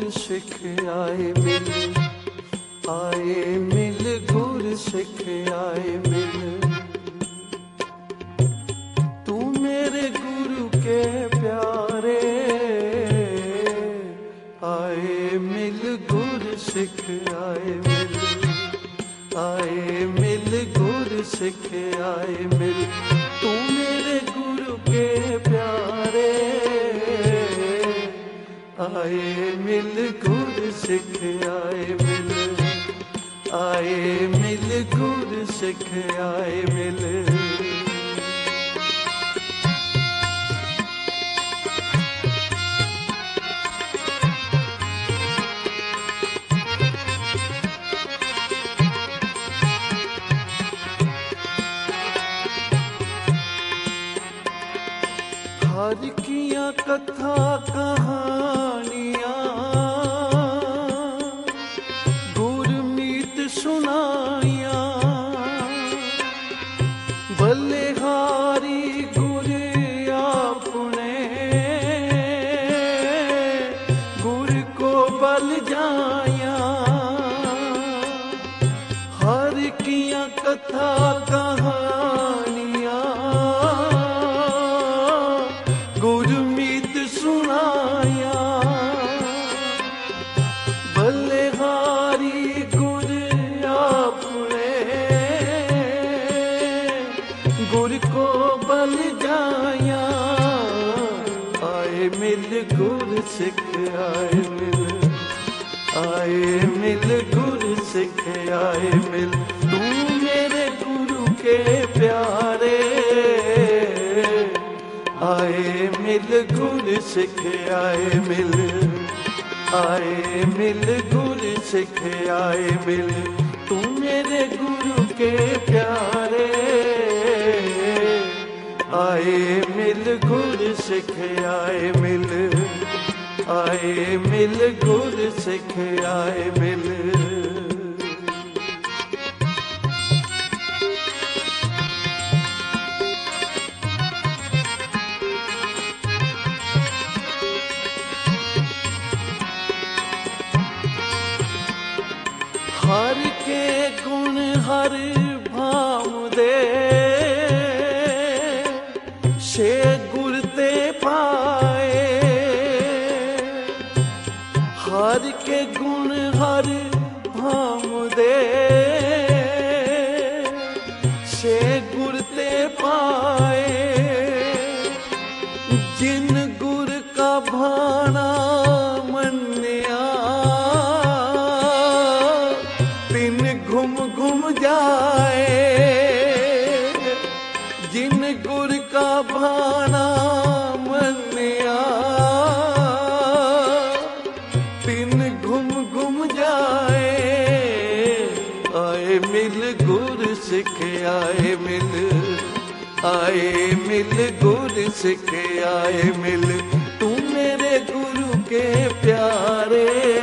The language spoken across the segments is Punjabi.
सिख आए मिल, आए मिल गुर सिख आए मिल। तू मेरे गुरु के प्यारे, आए मिल गुर सिख आए मिल, आए मिल गुर सिख आए मिल। तू मेरे गुरु के प्यारे, आए मिल गुर सिख आए मिल, आए मिल गुर सिख आए मिल। हर किया कथा कहानियां गुरमीत सुनाया, बलिहारी गुर आपने गुर को बल जाया। हर किया कथा कहानियां गुरमीत सुनाया, बलिहारी गुर आपने गुर को बल जाया। आए मिल गुर सिख आए मिल, आए मिल गुर सिख आए मिल। तू मेरे गुरु के प्यारे, आए मिल गुर सिख आए मिल, आए मिल गुर सिख आए मिल। तू मेरे गुरु के प्यारे, आए मिल गुर सिख आए मिल, आए मिल गुर सिख आए मिल। हर के गुण हर भाव दे, से गुर ते पाए। हर के गुण हर भाव दे, से गुर ते पाए। जिन गुर का भाना मन्या, घुम घुम जाए। जिन गुर का भाना मन्या, तिन घुम घुम जाए। आए मिल गुर सिख आए मिल, आए मिल गुर सिख आए मिल। तू मेरे गुरु के प्यारे,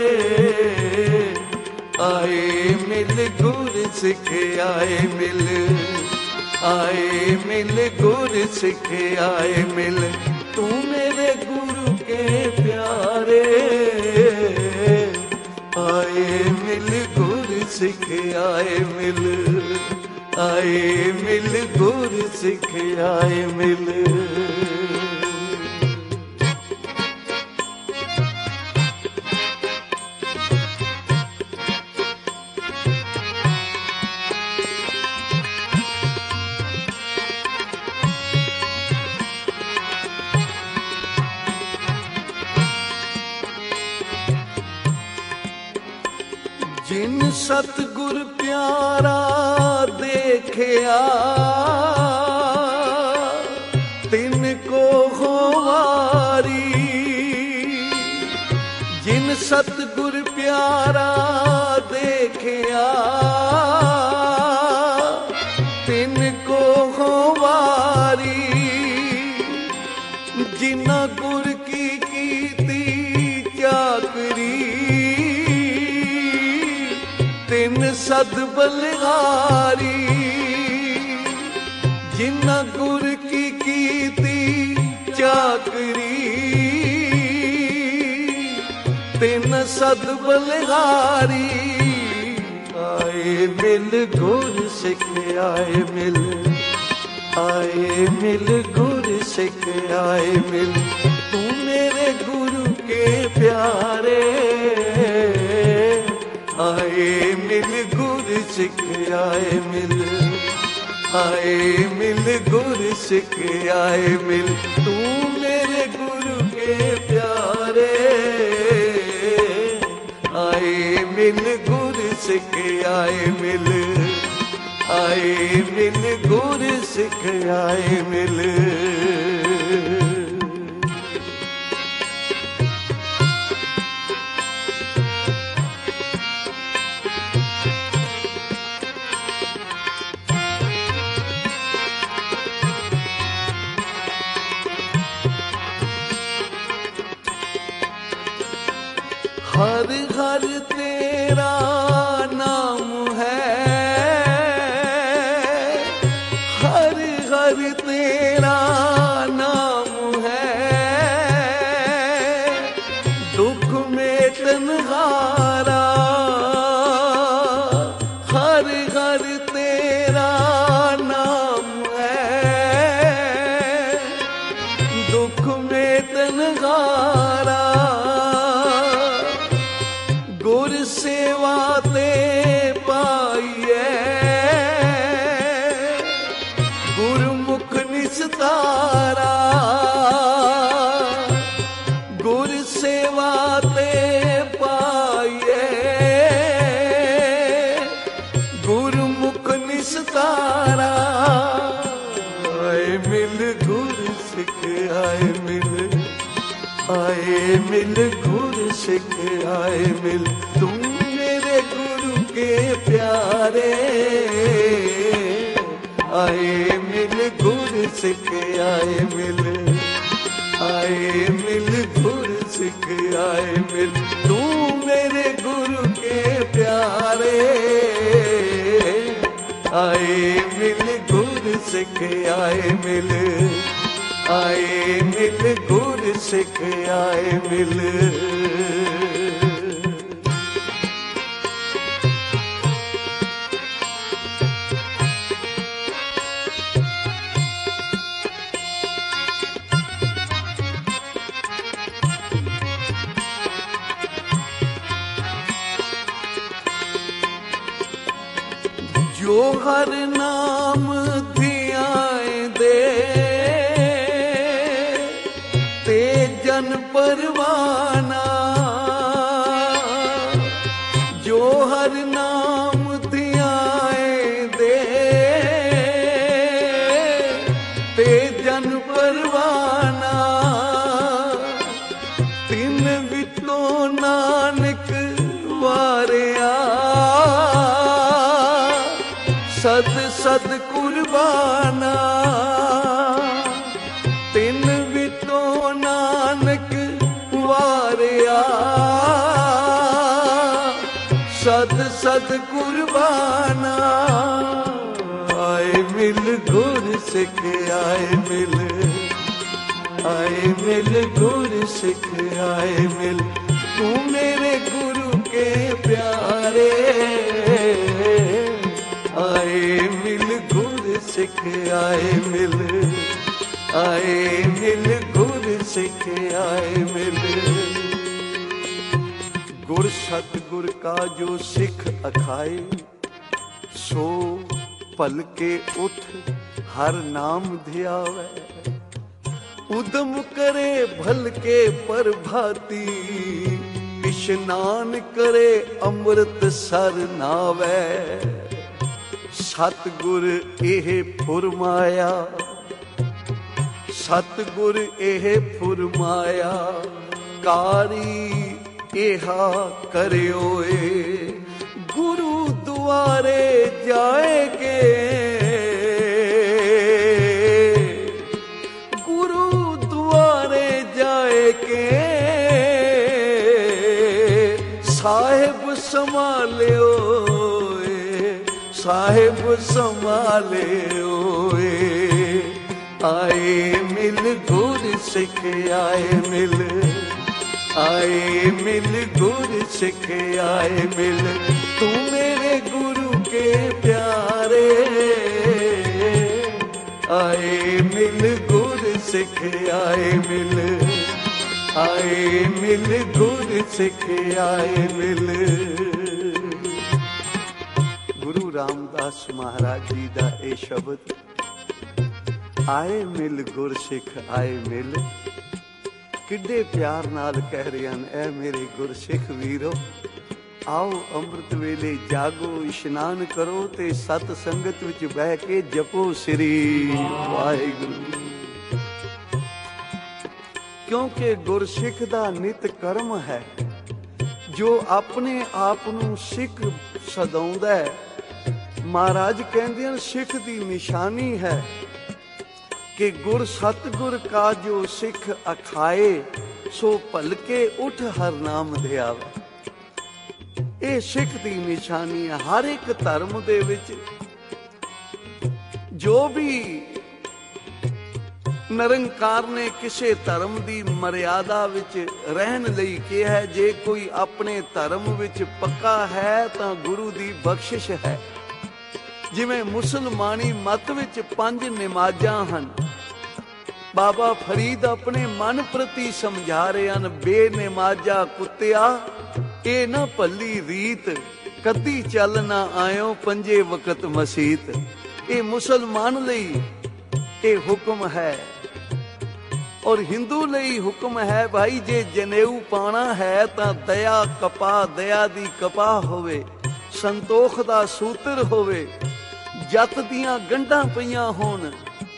आए मिल गुर सिख आए मिल, आए मिल गुर सिख आए मिल। तू मेरे गुरु के प्यारे, आए मिल गुर सिख आए मिल, आए मिल गुर सिख आए मिल। जिन सतगुर प्यारा देखिया, तिन को हो वारी। जिन सतगुर प्यारा देखिया, तिन को हो वारी। जिना गुर की कीती चाकरी, तिन सद बलिहारी। जिन्ना गुर की कीती चाकरी, ਤਿੰਨ ਸਦ ਬਲਿਹਾਰੀ। ਆਏ ਮਿਲ ਗੁਰ ਸਿੱਖ ਆਏ ਮਿਲ, ਆਏ ਮਿਲ ਗੁਰ ਸਿੱਖ ਆਏ ਮਿਲ, ਤੂੰ ਮੇਰੇ ਗੁਰੂ ਕੇ ਪਿਆਰੇ। ਆਏ ਮਿਲ ਗੁਰ ਸਿੱਖ ਆਏ ਮਿਲ, ਆਏ ਮਿਲ ਗੁਰ ਸਿੱਖ ਆਏ ਮਿਲ, ਤੂੰ ਮੇਰੇ ਗੁਰੂ ਕੇ ਪਿਆਰੇ। ਆਏ ਮਿਲ ਗੁਰ ਸਿੱਖ ਆਏ ਮਿਲ, ਆਏ ਮਿਲ ਗੁਰ ਸਿੱਖ ਆਏ ਮਿਲ। हर हर तेरा नाम है, हर हर तेरा नाम है, दुख में तन्हारा। हर हर तेरा नाम है, दुख में तन्हारा। गुर सेवा ते पाइए, गुरमुख निस्तारा। गुर सेवा ते पाइए, गुरमुख निस्तारा। आए मिल गुर सिख आए मिल, आए मिल गुर सिख आए मिल, तुम मेरे गुरु के प्यारे। आए मिल गुर सिख आए मिल, आए मिल गुर सिख आए मिल, तू मेरे गुरु के प्यारे। आए मिल गुर सिख आए मिल, आए मिल गुर सिख आए मिल। जो हर नाम धियाए दे, ते जन परवाना। जो हर नाम धियाए दे, ते जन परवाना। तिन विचों नानक वारिया, सद सद कुर्बाना। तिन विचों नानक वारिया, सद सद कुर्बाना। आए मिल गुर सिख आए मिल, आए मिल गुर सिख आए मिल, तू मेरे गुरु के प्यारे। आए मिल गुर सिख आए मिल, आए मिल गुर सिख आए मिल। गुर सतगुर का जो सिख अखाए, सो पल के उठ हर नाम ध्यावे। उदम करे भल के प्रभाती, इशनान करे अमृत सर नावे। सतगुर एह फुरमाया, सतगुर एह फुरमाया, कारी एहा करियोए। गुरु दुआरे जाएगे, गुरु दुआरे जाएगे। साहिब संभालियो, साहिब संभाले ओए। आए मिल गुर सिख आए मिल, आए मिल गुर सिख आए मिल, तू मेरे गुरु के प्यारे। आए मिल गुर सिख आए मिल, आए मिल गुर सिख आए मिल। गुरु रामदास महाराज जी दा ये शब्द, आए मिल गुर सिख आए मिल, किड्डे प्यार नाल कह रहे हैं। ऐ मेरे गुरसिख वीरो, आओ ਅੰਮ੍ਰਿਤ ਵੇਲੇ ਜਾਗੋ, ਇਸ਼ਨਾਨ ਕਰੋ ਤੇ ਸਤ ਸੰਗਤ ਵਿੱਚ ਬਹਿ ਕੇ ਜਪੋ ਸ੍ਰੀ ਵਾਹਿਗੁਰੂ। ਕਿਉਂਕਿ ਗੁਰਸਿੱਖ ਦਾ ਨਿਤ ਕਰਮ ਹੈ, ਜੋ ਆਪਣੇ ਆਪ ਨੂੰ ਸਿੱਖ ਸਦਾਉਂਦਾ ਹੈ। ਮਹਾਰਾਜ ਕਹਿੰਦੇ ਹਨ ਸਿੱਖ ਦੀ ਨਿਸ਼ਾਨੀ ਹੈ ਕਿ ਗੁਰ ਸਤਿਗੁਰ ਕਾ ਜੋ ਸਿੱਖ ਅਖਾਏ, ਸੋ ਭਲਕੇ ਉਠ ਹਰ ਨਾਮ ਧਿਆਵੇ। ਇਹ ਸਿੱਖ ਦੀ ਨਿਸ਼ਾਨੀ ਹੈ। ਹਰ ਇੱਕ ਧਰਮ ਦੇ ਵਿੱਚ ਜੋ ਵੀ ਨਿਰੰਕਾਰ ਨੇ ਕਿਸੇ ਧਰਮ ਦੀ ਮਰਿਆਦਾ ਵਿੱਚ ਰਹਿਣ ਲਈ ਕਿਹਾ, ਜੇ ਕੋਈ ਆਪਣੇ ਧਰਮ ਵਿੱਚ ਪੱਕਾ ਹੈ ਤਾਂ ਗੁਰੂ ਦੀ ਬਖਸ਼ਿਸ਼ ਹੈ। ਜਿਵੇਂ ਮੁਸਲਮਾਨੀ ਮਤ ਵਿੱਚ 5 ਨਮਾਜ਼ਾਂ ਹਨ। ਬਾਬਾ ਫਰੀਦ ਆਪਣੇ ਮਨ ਪ੍ਰਤੀ ਸਮਝਾ ਰਹੇ ਹਨ, ਬੇਨਮਾਜ਼ਾ ਕੁੱਤਿਆ ਇਹ ਨਾ ਭੱਲੀ ਰੀਤ, ਕਦੀ ਚੱਲ ਨਾ ਆਇਓ ਪੰਜੇ ਵਕਤ ਮਸੀਤ। ਇਹ ਮੁਸਲਮਾਨ ਲਈ ਇਹ ਹੁਕਮ ਹੈ, ਔਰ ਹਿੰਦੂ ਲਈ ਹੁਕਮ ਹੈ ਭਾਈ, ਜੇ ਜਨੇਊ ਪਾਣਾ ਹੈ ਤਾਂ ਦਇਆ ਕਪਾ, ਦਇਆ ਦੀ ਕਪਾਹ ਹੋਵੇ, ਸੰਤੋਖ ਦਾ ਸੂਤਰ ਹੋਵੇ, ਜੱਤ ਦੀਆਂ ਗੰਢਾਂ ਪਈਆਂ ਹੋਣ।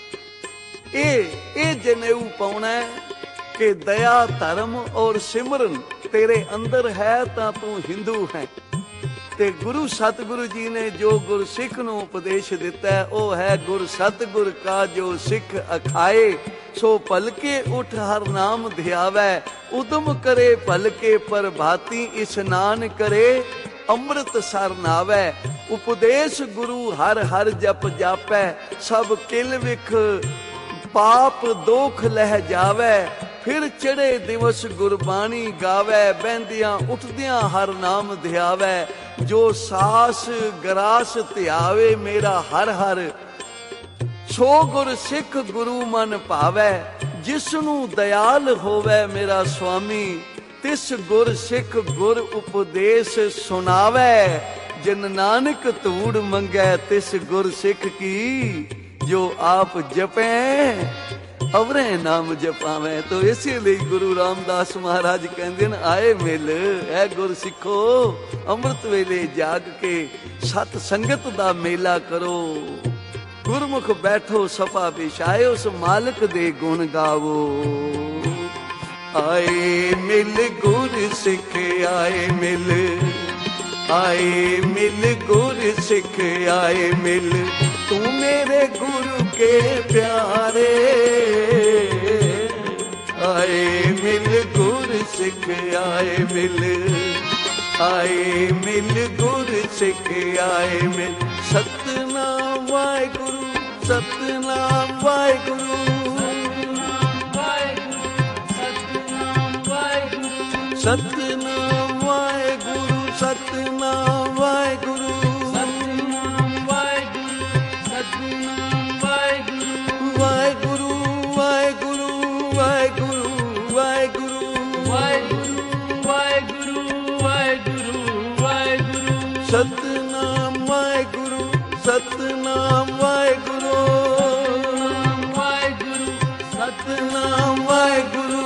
ਇਹ ਜਨੇਊ ਪਾਉਣਾ ਕਿ ਦਇਆ ਧਰਮ ਔਰ ਸਿਮਰਨ ਤੇਰੇ ਅੰਦਰ ਹੈ ਤਾਂ ਤੂੰ ਹਿੰਦੂ ਹੈ। ਤੇ ਗੁਰੂ ਸਤਿਗੁਰੂ ਜੀ ਨੇ ਜੋ ਗੁਰਸਿੱਖ ਨੂੰ ਉਪਦੇਸ਼ ਦਿੱਤਾ ਉਹ ਹੈ, ਗੁਰ ਸਤਿਗੁਰ ਕਾ ਜੋ ਸਿੱਖ ਅਖਾਏ, ਸੋ ਭਲਕੇ ਉਠ ਹਰ ਨਾਮ ਧਿਆਵੈ। ਉਦਮ ਕਰੇ ਭਲਕੇ ਪ੍ਰਭਾਤੀ, ਇਸ਼ਨਾਨ ਕਰੇ ਅੰਮ੍ਰਿਤ ਸਰ ਨਾਵੈ। ਉਪਦੇਸ਼ ਗੁਰੂ ਹਰ ਹਰ ਜਪ ਜਾਪੈ, ਸਭ ਕਿਲ ਵਿਖ ਪਾਪ ਦੋਖ ਲਹਿ ਜਾਵੈ। ਫਿਰ ਚੜੇ ਦਿਵਸ ਗੁਰਬਾਣੀ ਗਾਵੈ, ਬਹਿੰਦਿਆਂ ਉੱਠਦਿਆਂ ਹਰ ਨਾਮ ਧਿਆਵੈ। ਜੋ ਸਾਸ ਗਰਾਸ ਧਿਆਵੇ ਮੇਰਾ ਹਰ ਹਰ, ਸੋ ਗੁਰ ਸਿੱਖ ਗੁਰੂ ਮਨ ਭਾਵੈ। ਜਿਸ ਨੂੰ ਦਇਆਲ ਹੋਵੇ ਮੇਰਾ ਸੁਆਮੀ, ਤਿਸ ਗੁਰ ਸਿੱਖ ਗੁਰ ਉਪਦੇਸ਼ ਸੁਣਾਵੈ। ਜਿਨ ਨਾਨਕ ਧੂੜ ਮੰਗੈ ਤਿਸ ਗੁਰ ਸਿੱਖ ਕੀ, ਜੋ ਆਪ ਜਪੈ ਅਵਰੇ ਨਾਮ ਜਪਾਵੇਂ। ਤੋ ਇਸੇ ਲਈ ਗੁਰੂ ਰਾਮਦਾਸ ਮਹਾਰਾਜ ਕਹਿੰਦੇ ਨੇ, ਆਏ ਮਿਲ ਐ ਗੁਰ ਸਿੱਖੋ, ਅੰਮ੍ਰਿਤ ਵੇਲੇ ਜਾਗ ਕੇ ਸਤ ਸੰਗਤ ਦਾ ਮੇਲਾ ਕਰੋ। ਗੁਰਮੁਖ ਬੈਠੋ ਸਫਾ ਵਿਛਾਏ, ਉਸ ਮਾਲਕ ਦੇ ਗੁਣ ਗਾਵੋ। ਆਏ ਮਿਲ ਗੁਰ ਸਿੱਖ ਆਏ ਮਿਲ, ਆਏ ਮਿਲ ਗੁਰ ਸਿੱਖ ਆਏ ਮਿਲ, ਤੂੰ ਮੇਰੇ ਗੁਰੂ ਕੇ ਪਿਆਰੇ। ਆਏ ਮਿਲ ਗੁਰ ਸਿੱਖ ਆਏ ਮਿਲ, ਆਏ ਮਿਲ ਗੁਰ ਸਿੱਖ ਆਏ ਮਿਲ। ਸਤਿਨਾਮ ਵਾਹਿਗੁਰੂ, ਸਤਿਨਾਮ ਵਾਹਿਗੁਰੂ, ਸਤਿਨਾਮ ਵਾਹਿਗੁਰੂ, ਸਤਿਨਾਮ ਵਾਹਿਗੁਰੂ, ਸਤਿਨਾਮ ਵਾਹਿਗੁਰੂ, ਸਤਿਨਾਮ ਵਾਹਿਗੁਰੂ, ਸਤਿਨਾਮ ਵਾਹਿਗੁਰੂ, ਵਾਹਿਗੁਰੂ ਵਾਹਿਗੁਰੂ ਵਾਹਿਗੁਰੂ ਵਾਹਿਗੁਰੂ ਵਾਹਿਗੁਰੂ ਵਾਹਿਗੁਰੂ ਵਾਹਿਗੁਰੂ। ਸਤਿਨਾਮ ਵਾਹਿਗੁਰੂ, ਸਤਿਨਾਮ ਵਾਹਿਗੁਰੂ, ਵਾਹਿਗੁਰੂ ਸਤਿਨਾਮ ਵਾਹਿਗੁਰੂ।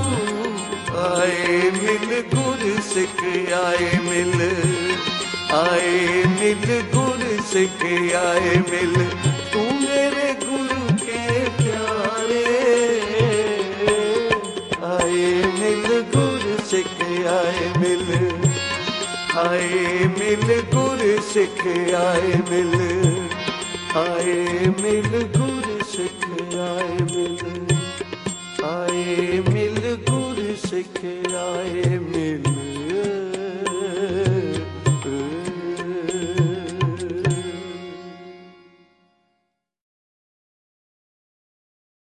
ਆਏ ਮਿਲ ਗੁਰ ਸਿੱਖ ਆਏ ਮਿਲ, ਆਏ ਮਿਲ ਗੁਰ ਸਿੱਖ ਆਏ ਮਿਲ, ਤੂੰ ਮੇਰੇ ਗੁਰੂ ਕੇ ਪਿਆਰੇ। ਆਏ ਮਿਲ ਗੁਰ ਸਿੱਖ ਆਏ ਮਿਲ, ਆਏ ਮਿਲ ਗੁਰ ਸਿੱਖ ਆਏ ਮਿਲ, ਆਏ ਮਿਲ ਗੁਰ ਸਿੱਖ ਆਏ ਮਿਲ, ਆਏ ਮਿਲ ਗੁਰ ਸਿੱਖ ਆਏ ਮਿਲ।